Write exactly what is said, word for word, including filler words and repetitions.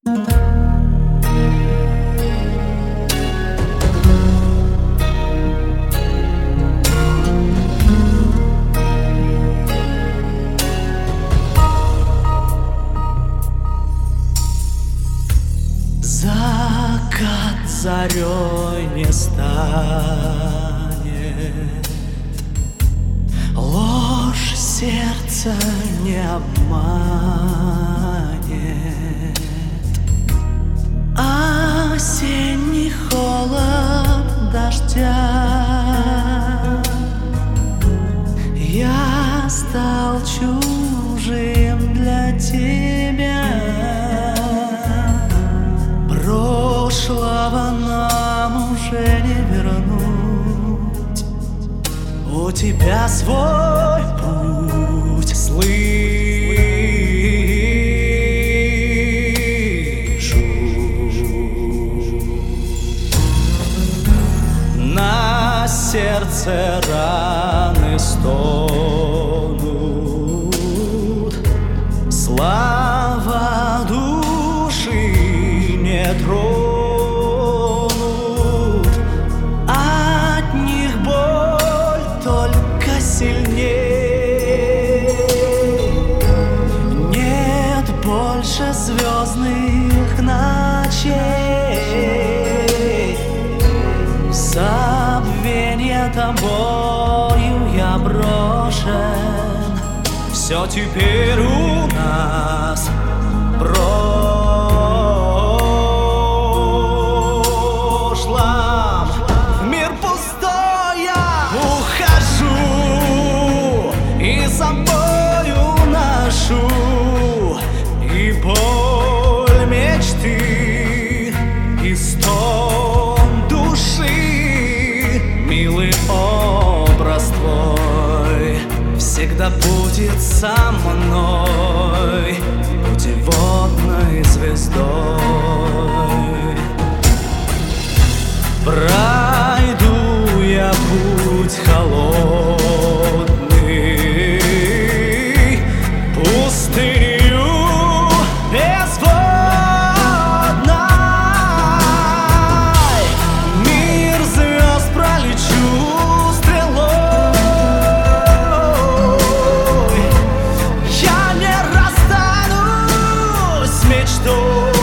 Закат зарей не станет, ложь сердца не обманет. Осенний холод дождя, я стал чужим для тебя. Прошлого нам уже не вернуть, у тебя свой путь. Слышу, на сердце раны стонут, слава души не тронут, от них боль только сильней. Нет больше звездных ночей, в забвенье тобою я брошен. Все теперь у нас прошлом. В мир пустой я ухожу, и с собою ношу и боль мечты, и стон души. Милый образ твой всегда будет со мной путеводной звездой. Пройду я путь холодный, пустыню безводной. Мир звезд пролечу стрелой, я не расстанусь с мечтой.